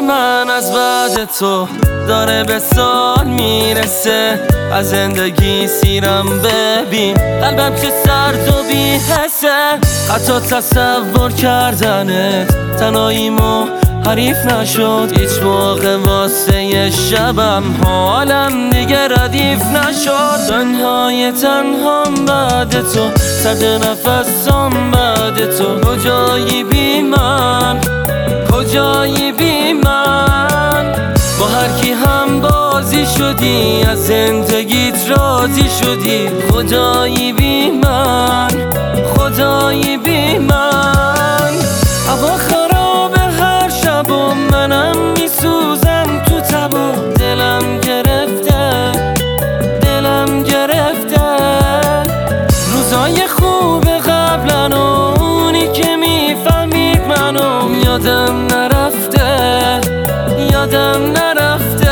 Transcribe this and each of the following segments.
من از بعد تو داره به سال میرسه. از زندگی سیرم ببین، قلبم چه سرد و بی حسه. حتی تصور کردنت تنهاییمو حریف نشد. هیچ موقع واسه شبم حالم دیگه ردیف نشد. تنهای تنهام بعد تو، سرد نفسام بعد تو. کجایی بی من، کجایی بی من؟ با هر کی هم بازی شدی، از زندگیت راضی شدی. خدایی بی من، خدایی بی من. هوا خرابه هر شب و منم میسوزم تو تب و دلم گرفته، دلم گرفته. روزای خوب قبلن و اونی که میفهمید منو یادم نرفته، یادم نرفته.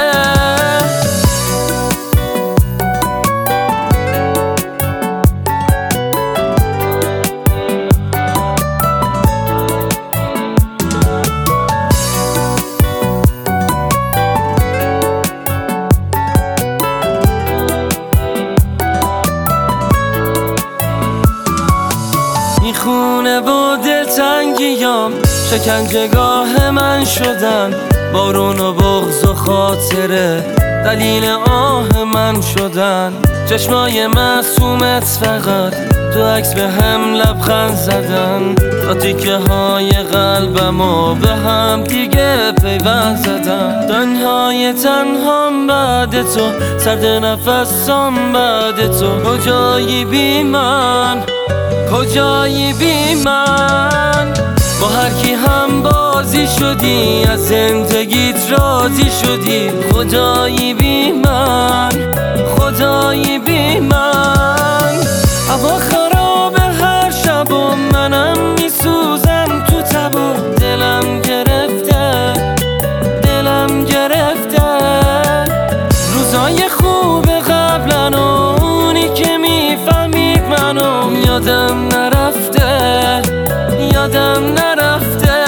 میخونه با دلتنگیام شکنجهگاه من شدن. بارون و بغض و خاطره دلیل آه من شدن. چشمای معصومت فقط تو عکس به هم لبخند زدن. تا تیکه های قلبمو به هم دیگه پیوند زدن. تنهای تنهام بعد تو، سرد نفسام بعد تو. کجایی بی من، کجایی بی من؟ با هر کی هم بازی شدی، از زندگیت راضی شدی. خدایی بی من، خدایی بی من. هوا خرابه هر شب و منم میسوزم تو تب و دلم گرفته، دلم گرفته. روزای خوب قبلن و اونی که میفهمید منو یادم نرفته، یادم نرفته.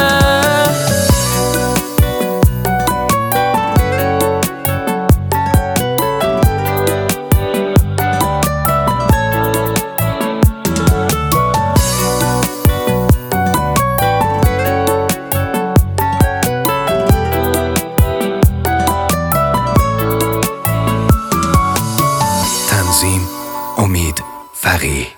تنظیم: امید فقیه.